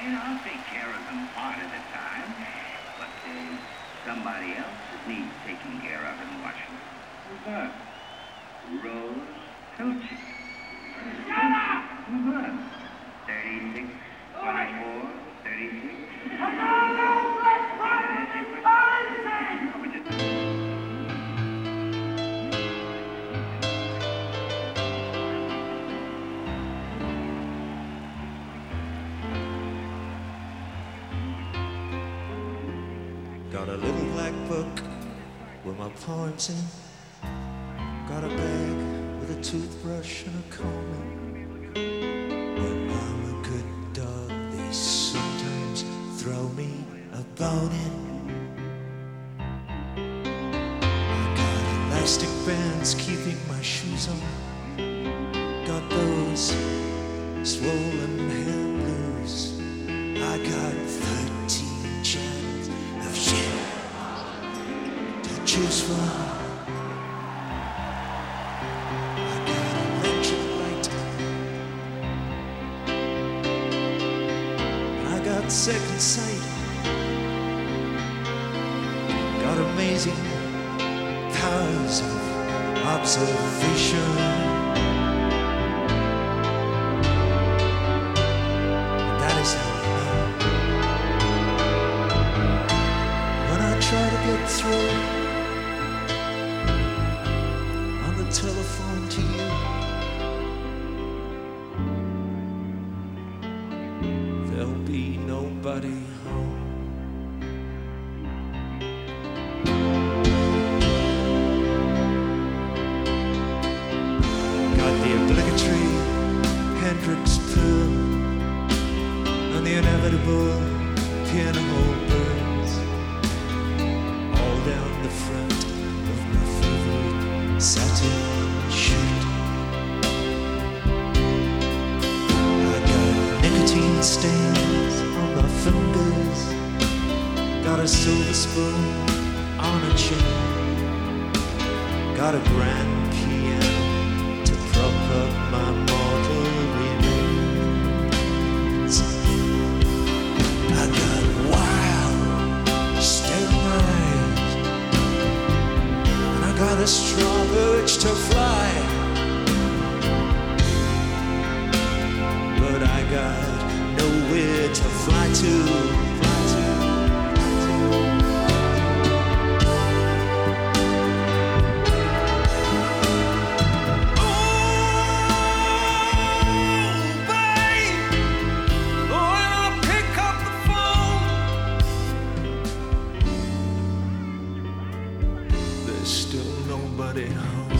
I'll take care of them part of the time. But there's somebody else that needs taking care of in Washington. Who's that? Rose Pilchey. Who's that? 36, 24, 36. Got a little black book with my poems in. Got a bag with a toothbrush and a comb. When I'm a good dog, they sometimes throw me a bone in. I got elastic bands keeping my shoes on. Got those swollen hand blues. I got 13 channels of shit to choose from. Second sight, got amazing powers of observation. And that is how I know when I try to get through on the telephone to you, there'll be nobody home. Got the obligatory Hendrix pill and the inevitable pinhole burns all down the front of my favorite satin shirt. I got nicotine stains on my fingers, got a silver spoon on a chair, got a grand piano to prop up my mortal remains. I got wild, staring eyes, and I got a strong urge to fly, but I got nowhere to fly to. There's still nobody home.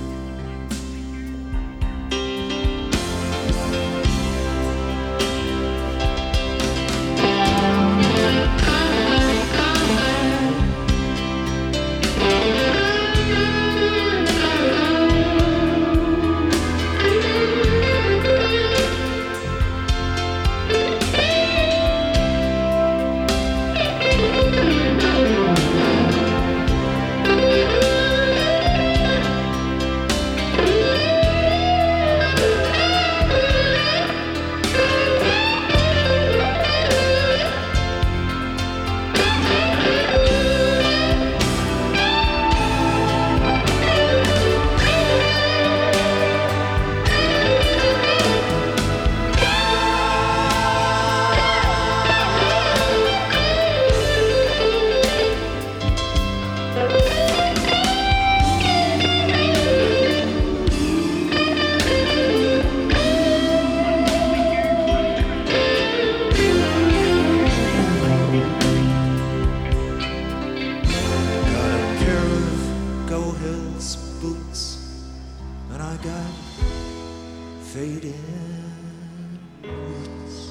Boots, and I got faded boots.